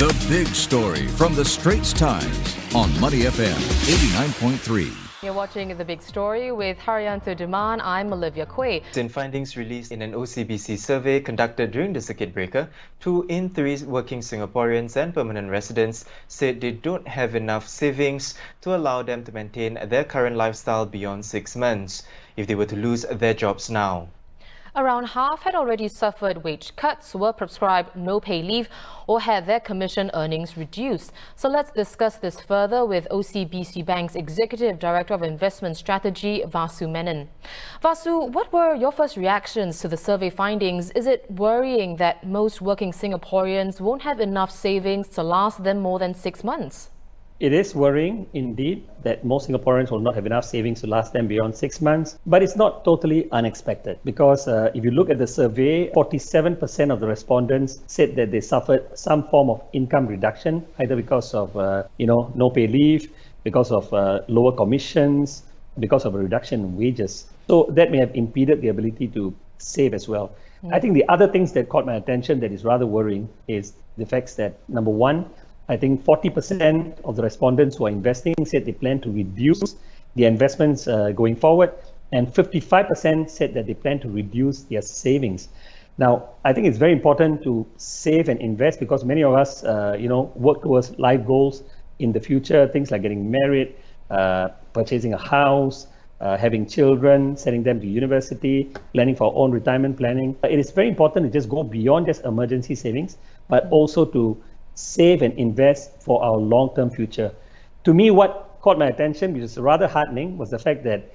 The Big Story from the Straits Times on Money FM 89.3. You're watching The Big Story with Haryanto Duman. I'm Olivia Quay. In findings released in an OCBC survey conducted during the circuit breaker, 2 in 3 working Singaporeans and permanent residents said they don't have enough savings to allow them to maintain their current lifestyle beyond 6 months if they were to lose their jobs now. Around half had already suffered wage cuts, were prescribed no pay leave, or had their commission earnings reduced. So let's discuss this further with OCBC Bank's Executive Director of Investment Strategy, Vasu Menon. Vasu, what were your first reactions to the survey findings? Is it worrying that most working Singaporeans won't have enough savings to last them more than 6 months? It is worrying indeed that most Singaporeans will not have enough savings to last them beyond 6 months, but it's not totally unexpected because if you look at the survey, 47% of the respondents said that they suffered some form of income reduction, either because of no pay leave, because of lower commissions, because of a reduction in wages. So that may have impeded the ability to save as well. I think the other things that caught my attention that is rather worrying is the fact that, number one, I think 40% of the respondents who are investing said they plan to reduce their investments going forward, and 55% said that they plan to reduce their savings. Now, I think it's very important to save and invest because many of us, work towards life goals in the future, things like getting married, purchasing a house, having children, sending them to university, planning for our own retirement planning. It is very important to just go beyond just emergency savings, but also to save and invest for our long-term future. To me, what caught my attention, which is rather heartening, was the fact that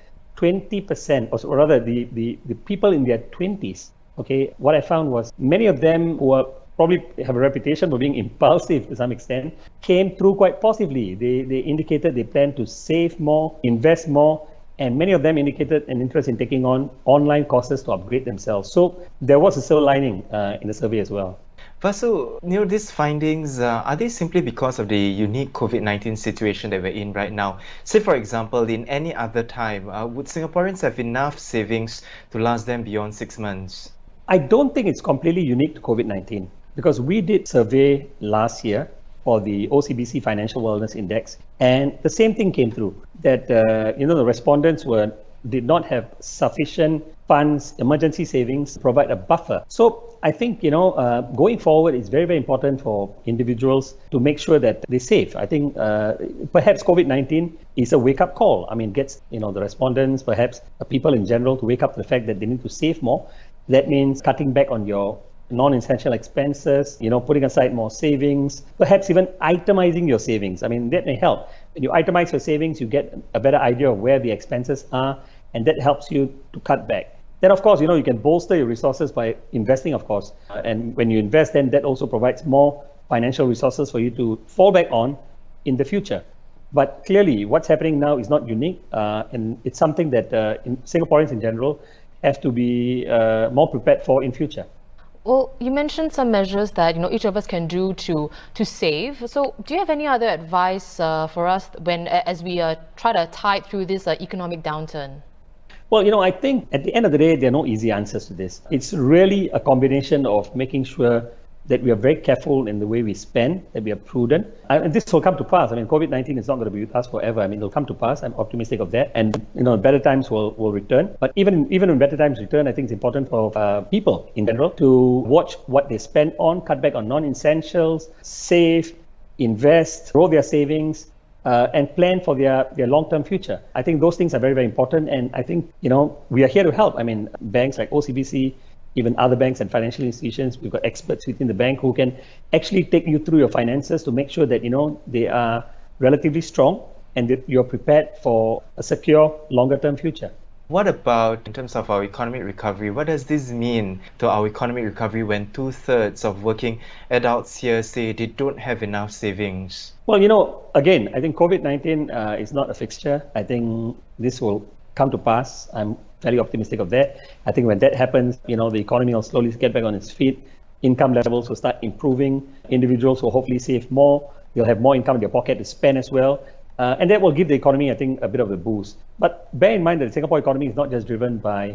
20%, or rather the people in their 20s, okay, what I found was many of them who are probably have a reputation for being impulsive to some extent, came through quite positively. They indicated they plan to save more, invest more, and many of them indicated an interest in taking on online courses to upgrade themselves. So there was a silver lining in the survey as well. Vasu, these findings, are they simply because of the unique COVID-19 situation that we're in right now? Say, for example, in any other time, would Singaporeans have enough savings to last them beyond 6 months? I don't think it's completely unique to COVID-19 because we did survey last year for the OCBC Financial Wellness Index, and the same thing came through, that the respondents did not have sufficient funds, emergency savings to provide a buffer. So I think, going forward, it's very, very important for individuals to make sure that they save. I think perhaps COVID-19 is a wake-up call. I mean, gets, the respondents, perhaps people in general to wake up to the fact that they need to save more. That means cutting back on your non-essential expenses, putting aside more savings, perhaps even itemizing your savings. I mean, that may help. When you itemize your savings, you get a better idea of where the expenses are, and that helps you to cut back. Then, of course, you can bolster your resources by investing, of course. And when you invest, then that also provides more financial resources for you to fall back on in the future. But clearly, what's happening now is not unique. And it's something that Singaporeans in general have to be more prepared for in future. Well, you mentioned some measures that each of us can do to save. So, do you have any other advice for us as we try to tide through this economic downturn? Well, I think at the end of the day, there are no easy answers to this. It's really a combination of making sure that we are very careful in the way we spend, that we are prudent. And this will come to pass. I mean, COVID-19 is not going to be with us forever. I mean, it'll come to pass. I'm optimistic of that. And, better times will return. But even when better times return, I think it's important for people in general to watch what they spend on, cut back on non-essentials, save, invest, grow their savings, and plan for their long-term future. I think those things are very, very important. And I think, we are here to help. I mean, banks like OCBC, even other banks and financial institutions, we've got experts within the bank who can actually take you through your finances to make sure that, they are relatively strong and that you're prepared for a secure, longer-term future. What about in terms of our economic recovery? What does this mean to our economic recovery when 2/3 of working adults here say they don't have enough savings? Well, again, I think COVID-19 is not a fixture. I think this will come to pass. I'm fairly optimistic of that. I think when that happens, the economy will slowly get back on its feet. Income levels will start improving. Individuals will hopefully save more. They'll have more income in their pocket to spend as well. And that will give the economy, I think, a bit of a boost. But bear in mind that the Singapore economy is not just driven by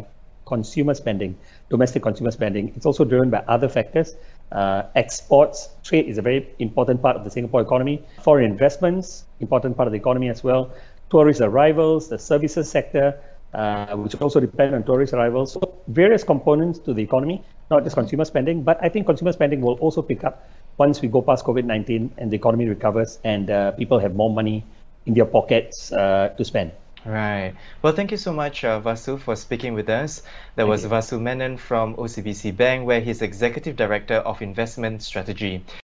consumer spending, domestic consumer spending. It's also driven by other factors. Exports, trade is a very important part of the Singapore economy. Foreign investments, important part of the economy as well. Tourist arrivals, the services sector, which also depend on tourist arrivals. So various components to the economy, not just consumer spending, but I think consumer spending will also pick up once we go past COVID-19 and the economy recovers and people have more money in their pockets to spend. Right. Well, thank you so much, Vasu, for speaking with us. That was Vasu Menon from OCBC Bank, where he's Executive Director of Investment Strategy.